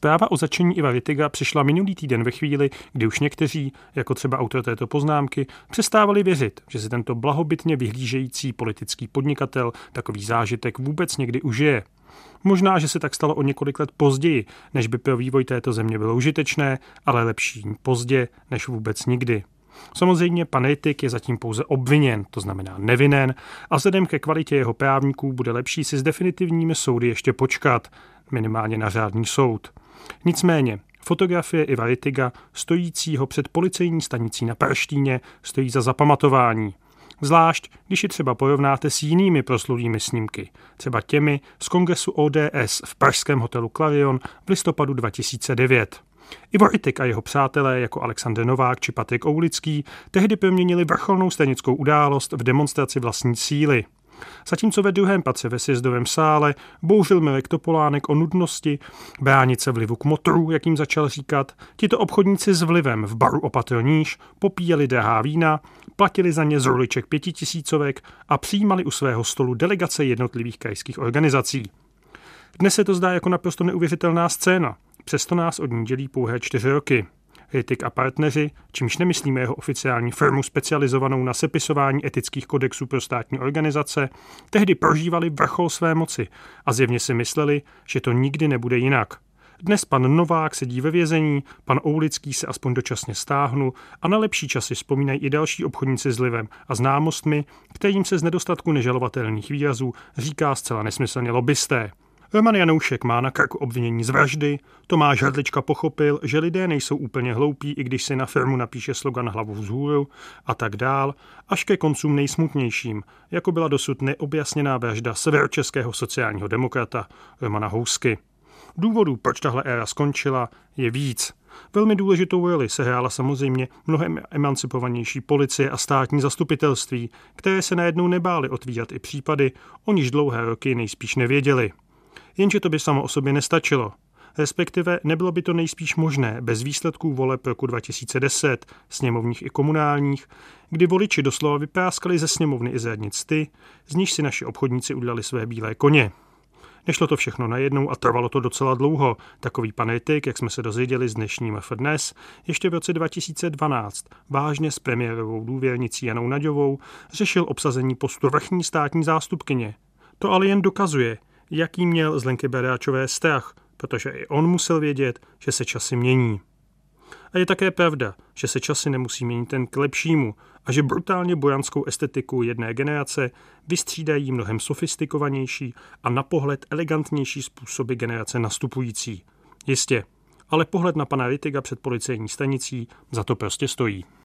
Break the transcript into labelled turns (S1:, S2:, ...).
S1: Zpráva o zatčení Iva Rittiga přišla minulý týden ve chvíli, kdy už někteří, jako třeba autor této poznámky, přestávali věřit, že si tento blahobytně vyhlížející politický podnikatel takový zážitek vůbec někdy užije. Možná, že se tak stalo o několik let později, než by pro vývoj této země bylo užitečné, ale lepší pozdě než vůbec nikdy. Samozřejmě pan Rittig je zatím pouze obviněn, to znamená nevinen, a vzhledem ke kvalitě jeho právníků bude lepší si s definitivními soudy ještě počkat, minimálně na řádný soud. Nicméně, fotografie Iva Rittiga, stojícího před policejní stanicí na Perštíně, stojí za zapamatování. Zvlášť, když ji třeba porovnáte s jinými proslulými snímky, třeba těmi z kongresu ODS v pražském hotelu Clarion v listopadu 2009. Ivo Rittig a jeho přátelé jako Alexander Novák či Patrik Oulický tehdy proměnili vrcholnou stranickou událost v demonstraci vlastní síly. Zatímco ve druhém patře ve sjezdovém sále bouřil Mirek Topolánek o nutnosti bránit se vlivu kmotrů, jak jim začal říkat, tito obchodníci s vlivem v baru Opatro níž popíjeli drahá vína, platili za ně z ruliček 5000 a přijímali u svého stolu delegace jednotlivých krajských organizací. Dnes se to zdá jako naprosto neuvěřitelná scéna, přesto nás od ní dělí pouhé 4 roky. Rittig a partneři, čímž nemyslíme jeho oficiální firmu specializovanou na sepisování etických kodexů pro státní organizace, tehdy prožívali vrchol své moci a zjevně si mysleli, že to nikdy nebude jinak. Dnes pan Novák sedí ve vězení, pan Oulický se aspoň dočasně stáhnul a na lepší časy vzpomínají i další obchodníci s vlivem a známostmi, kterým se z nedostatku nežalovatelných výrazů říká zcela nesmyslně lobbysté. Roman Janoušek má na krku obvinění z vraždy, Tomáš Hrdlička pochopil, že lidé nejsou úplně hloupí, i když si na firmu napíše slogan hlavu vzhůru a tak dál, až ke koncům nejsmutnějším, jako byla dosud neobjasněná vražda severočeského sociálního demokrata Romana Housky. Důvodů, proč tahle éra skončila, je víc. Velmi důležitou roli sehrála samozřejmě mnohem emancipovanější policie a státní zastupitelství, které se najednou nebály otvírat i případy, o nichž dlouhé roky nejspíš nevěděli. Jenže to by samo o sobě nestačilo. Respektive nebylo by to nejspíš možné bez výsledků voleb roku 2010, sněmovních i komunálních, kdy voliči doslova vypráskali ze sněmovny i z radnic ty, z níž si naši obchodníci udělali své bílé koně. Nešlo to všechno najednou a trvalo to docela dlouho. Takový pan Rittig, jak jsme se dozvěděli z dnešním Dnes, ještě v roce 2012 vážně s premiérovou důvěrnicí Janou Naďovou řešil obsazení postu vrchní státní zástupkyně. To ale jen dokazuje, jaký měl z Lenky Bradáčové strach, protože i on musel vědět, že se časy mění. A je také pravda, že se časy nemusí měnit jen k lepšímu a že brutálně bojanskou estetiku jedné generace vystřídají mnohem sofistikovanější a na pohled elegantnější způsoby generace nastupující. Jistě, ale pohled na pana Rittiga před policejní stanicí za to prostě stojí.